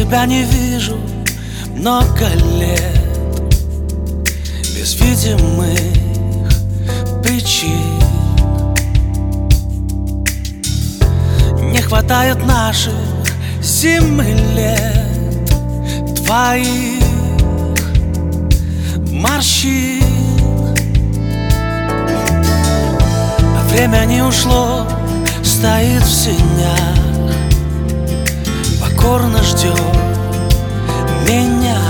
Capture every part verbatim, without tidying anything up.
тебя не вижу много лет, без видимых причин. Не хватает наших зим и лет, твоих морщин. А время не ушло, стоит в сенях, покорно ждет меня.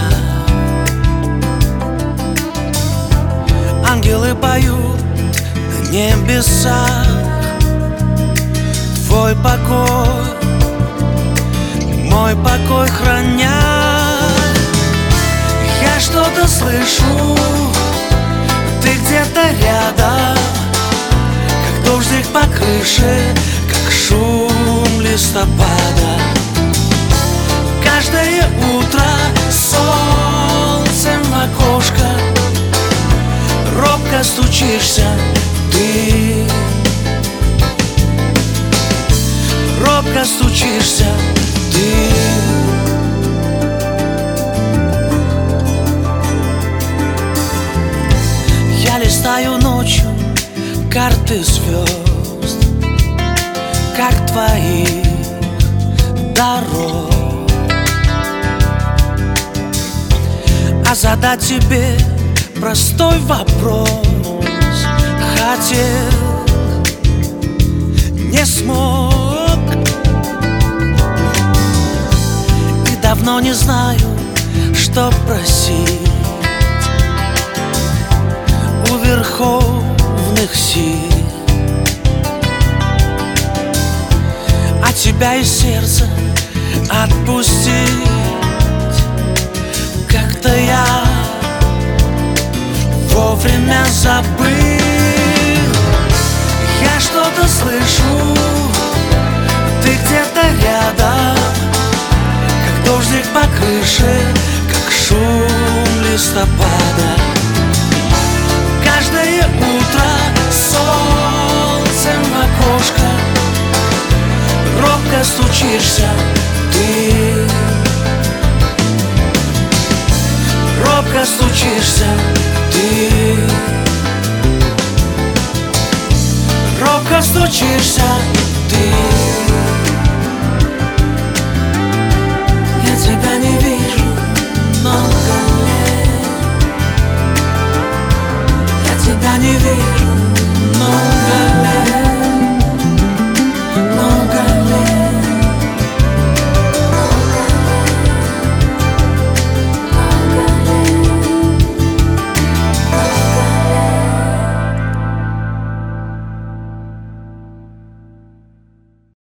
Ангелы поют на небесах твой покой, мой покой храня. Я что-то слышу, ты где-то рядом, как дождик по крыше, как шум листопада. Каждое утро солнцем в окошко робко стучишься ты, робко стучишься ты. Я листаю ночью карты звезд, как твоих дорог, а задать тебе простой вопрос хотел, не смог. И давно не знаю, что просить у верховных сил. А тебя из сердца отпустить как-то я вовремя забыл. Я что-то слышу, ты где-то рядом, как дождик по крыше, как шум листопада. Каждое утро солнцем в окошко робко стучишься ты, робко стучишься ты, робко стучишься